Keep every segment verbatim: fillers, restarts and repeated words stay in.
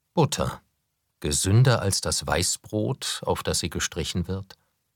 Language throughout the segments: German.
Butter. Gesünder als das Weißbrot, auf das sie gestrichen wird?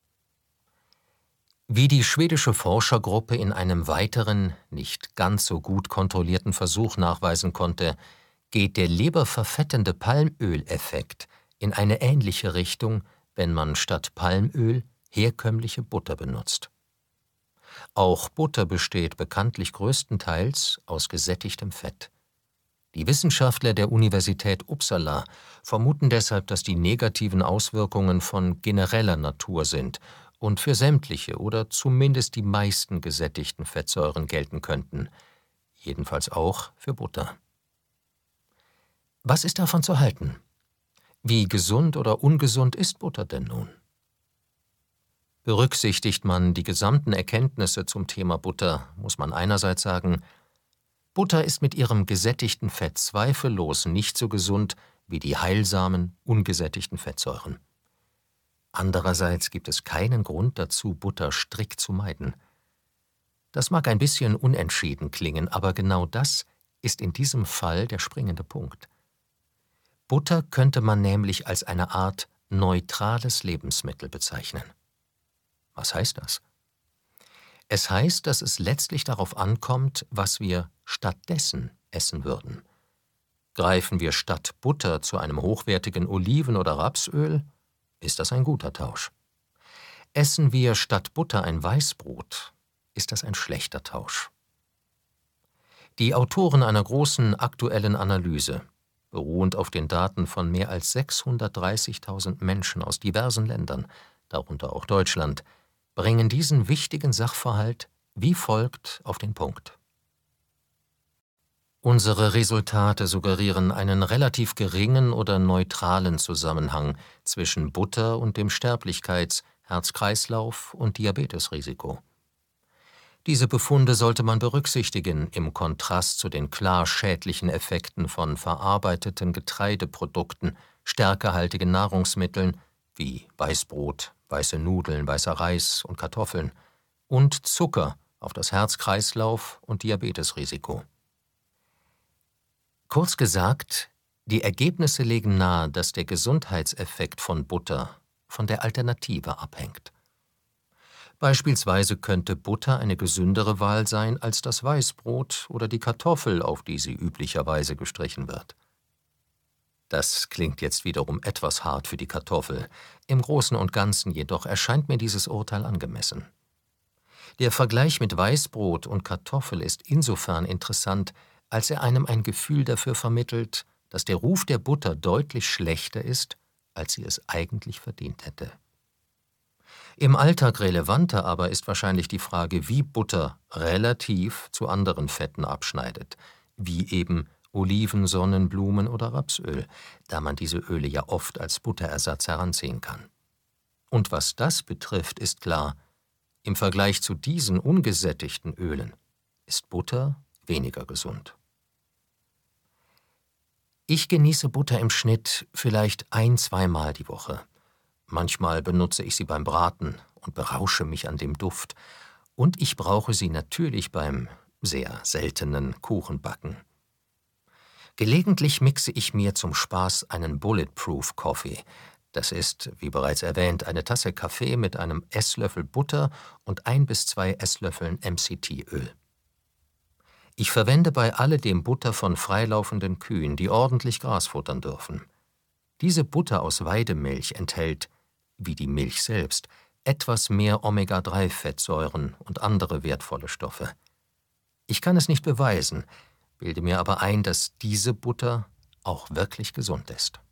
Wie die schwedische Forschergruppe in einem weiteren, nicht ganz so gut kontrollierten Versuch nachweisen konnte, geht der leberverfettende Palmöleffekt in eine ähnliche Richtung, wenn man statt Palmöl herkömmliche Butter benutzt. Auch Butter besteht bekanntlich größtenteils aus gesättigtem Fett. Die Wissenschaftler der Universität Uppsala vermuten deshalb, dass die negativen Auswirkungen von genereller Natur sind und für sämtliche oder zumindest die meisten gesättigten Fettsäuren gelten könnten, jedenfalls auch für Butter. Was ist davon zu halten? Wie gesund oder ungesund ist Butter denn nun? Berücksichtigt man die gesamten Erkenntnisse zum Thema Butter, muss man einerseits sagen, Butter ist mit ihrem gesättigten Fett zweifellos nicht so gesund wie die heilsamen, ungesättigten Fettsäuren. Andererseits gibt es keinen Grund dazu, Butter strikt zu meiden. Das mag ein bisschen unentschieden klingen, aber genau das ist in diesem Fall der springende Punkt. Butter könnte man nämlich als eine Art neutrales Lebensmittel bezeichnen. Was heißt das? Es heißt, dass es letztlich darauf ankommt, was wir stattdessen essen würden. Greifen wir statt Butter zu einem hochwertigen Oliven- oder Rapsöl, ist das ein guter Tausch. Essen wir statt Butter ein Weißbrot, ist das ein schlechter Tausch. Die Autoren einer großen aktuellen Analyse, beruhend auf den Daten von mehr als sechshundertdreißigtausend Menschen aus diversen Ländern, darunter auch Deutschland, bringen diesen wichtigen Sachverhalt wie folgt auf den Punkt. Unsere Resultate suggerieren einen relativ geringen oder neutralen Zusammenhang zwischen Butter und dem Sterblichkeits-, Herz-Kreislauf- und Diabetesrisiko. Diese Befunde sollte man berücksichtigen im Kontrast zu den klar schädlichen Effekten von verarbeiteten Getreideprodukten, stärkehaltigen Nahrungsmitteln wie Weißbrot, weiße Nudeln, weißer Reis und Kartoffeln und Zucker auf das Herz-Kreislauf- und Diabetesrisiko. Kurz gesagt, die Ergebnisse legen nahe, dass der Gesundheitseffekt von Butter von der Alternative abhängt. Beispielsweise könnte Butter eine gesündere Wahl sein als das Weißbrot oder die Kartoffel, auf die sie üblicherweise gestrichen wird. Das klingt jetzt wiederum etwas hart für die Kartoffel. Im Großen und Ganzen jedoch erscheint mir dieses Urteil angemessen. Der Vergleich mit Weißbrot und Kartoffel ist insofern interessant, als er einem ein Gefühl dafür vermittelt, dass der Ruf der Butter deutlich schlechter ist, als sie es eigentlich verdient hätte. Im Alltag relevanter aber ist wahrscheinlich die Frage, wie Butter relativ zu anderen Fetten abschneidet, wie eben Oliven, Sonnenblumen oder Rapsöl, da man diese Öle ja oft als Butterersatz heranziehen kann. Und was das betrifft, ist klar, im Vergleich zu diesen ungesättigten Ölen ist Butter weniger gesund. Ich genieße Butter im Schnitt vielleicht ein-, zweimal die Woche. Manchmal benutze ich sie beim Braten und berausche mich an dem Duft. Und ich brauche sie natürlich beim sehr seltenen Kuchenbacken. Gelegentlich mixe ich mir zum Spaß einen Bulletproof Coffee. Das ist, wie bereits erwähnt, eine Tasse Kaffee mit einem Esslöffel Butter und ein bis zwei Esslöffeln M C T-Öl. Ich verwende bei alledem Butter von freilaufenden Kühen, die ordentlich Gras futtern dürfen. Diese Butter aus Weidemilch enthält, wie die Milch selbst, etwas mehr Omega drei Fettsäuren und andere wertvolle Stoffe. Ich kann es nicht beweisen, bilde mir aber ein, dass diese Butter auch wirklich gesund ist.